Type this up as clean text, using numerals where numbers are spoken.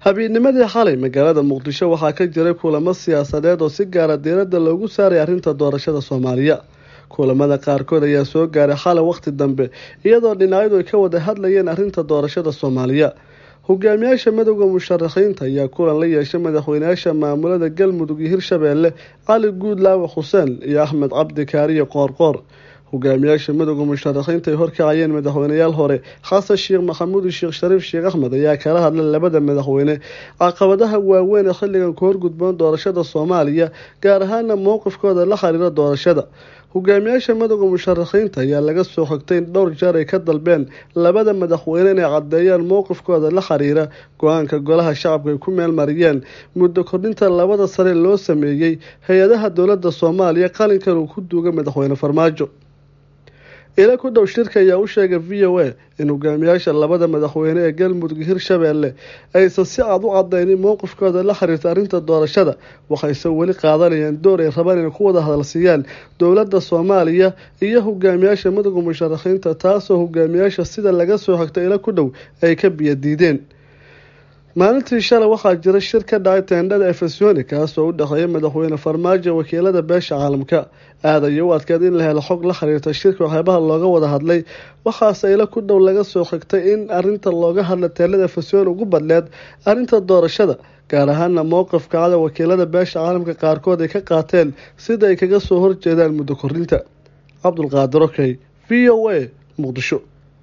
habeennimadii xalay magaalada muqdisho waxaa ka jiray kulamo siyaasadeed oo si gaara diiradda loogu saaray arrinta doorashada Soomaaliya. Kulamada qaarkood ayaa soo gaaray xalay waqti dambe iyadoo dhinacyadu ay ka wada hadlayeen arrinta doorashada Soomaaliya. Hogaamiyaasha madowga musharaxiinta ayaa kulan la yeeshay madaxweynayaasha maamulada Galmudug iyo Hirshabelle Cali Guudlaawe Xuseen iyo Axmed Cabdi Kaariye Qoorqoor. hogaamiyaasha madowga musharaxiinta ay horkacayeen madaxweynayaal hore Xasan Sheekh Maxamuud iyo Sheekh Shariif Sheekh Axmed ayaa kala hadlay labada madaxweyne caqabadaha waaweyn ee xilligan ku horgudboon doorashada Soomaaliya gaar ahaan mowqifkooda la xiriira doorashada. hogaamiyaasha madowga musharaxiinta ayaa laga soo xogtay in dhowr jeer ay ka dalbeen labada madaxweyne inay cadeeyaan mowqifkooda la xiriira go'aanka golaha shacabka ay ku meel mariyeen muddo kordhinta labada sare loo sameeyay hay'adaha dowladda Soomaaliya qalinkan uu ku duugay madaxweyne Farmaajo. ila ku dhow shirka ayaa u sheegay VOA in hogaamiyaasha labada madaxweyne ee Galmudug iyo Hirshabelle aysan si cad u cadeynin mowqifkooda la xiriirta arrinta doorashada waxayse weli qaadanayaan door ay rabaan inay ku wada hadalsiiyaan dowladda Soomaaliya iyo hogaamiyaasha madowga musharaxiinta taasoo hogaamiyaasha sida laga soo xigtay ila ku dhow ay ka biyadiideen. maalintii shalay waxaa jira shir ka dhacay teendhada Efesoni kaasoo u dhaxeeya madaxweyne Farmaajo wakiilada beesha caalamka aad u adkeed in la helo xog la xiriirta shirka waxyaabaha looga wada hadlay waxaase ila ku dhow laga soo xigtay in arrinta looga hadla teendhada Efesoni ugu badleed arrinta doorashada gaar ahaan mowqifka cad wakiilada beesha caalamka qaarkood ay ka qaateen sida ay kaga soo horjeedaan muddo kordhinta. Cabdulqaadir Okay VOA Muqdisho.